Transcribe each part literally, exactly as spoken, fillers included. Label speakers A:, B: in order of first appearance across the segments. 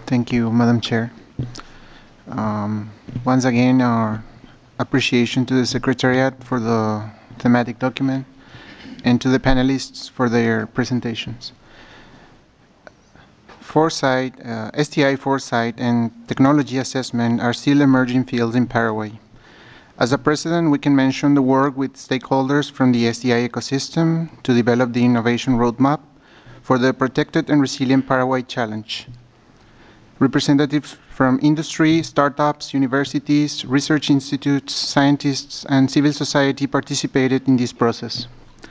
A: Thank you, Madam Chair. Um, once again, our appreciation to the Secretariat for the thematic document and to the panelists for their presentations. Foresight, uh, S T I foresight and technology assessment are still emerging fields in Paraguay. As a precedent, we can mention the work with stakeholders from the S T I ecosystem to develop the innovation roadmap for the Protected and Resilient Paraguay Challenge. Representatives from industry, startups, universities, research institutes, scientists, and civil society participated in this process.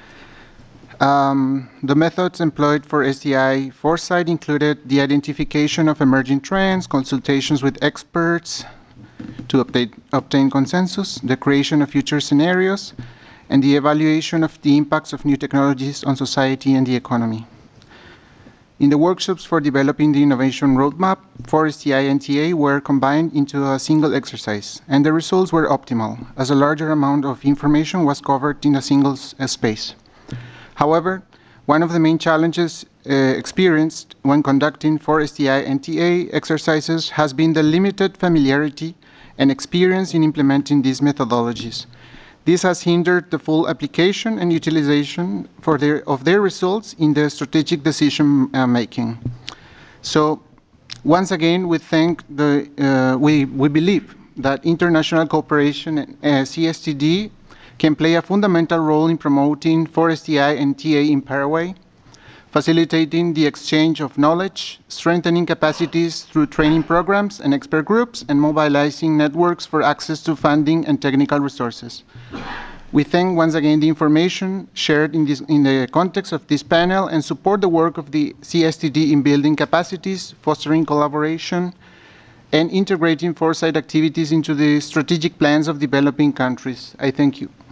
A: Um, the methods employed for S T I foresight included the identification of emerging trends, consultations with experts to update, obtain consensus, the creation of future scenarios, and the evaluation of the impacts of new technologies on society and the economy. In the workshops for developing the innovation roadmap, four S T I and T A were combined into a single exercise, and the results were optimal, as a larger amount of information was covered in a single space. However, one of the main challenges uh, experienced when conducting four S T I and T A exercises has been the limited familiarity and experience in implementing these methodologies. This has hindered the full application and utilization for their, of their results in the strategic decision uh, making. So, once again, we thank the, uh, we, we believe that international cooperation and uh, C S T D can play a fundamental role in promoting four S T I and T A in Paraguay, facilitating the exchange of knowledge, strengthening capacities through training programs and expert groups, and mobilizing networks for access to funding and technical resources. We thank once again the information shared in, this, in the context of this panel and support the work of the C S T D in building capacities, fostering collaboration, and integrating foresight activities into the strategic plans of developing countries. I thank you.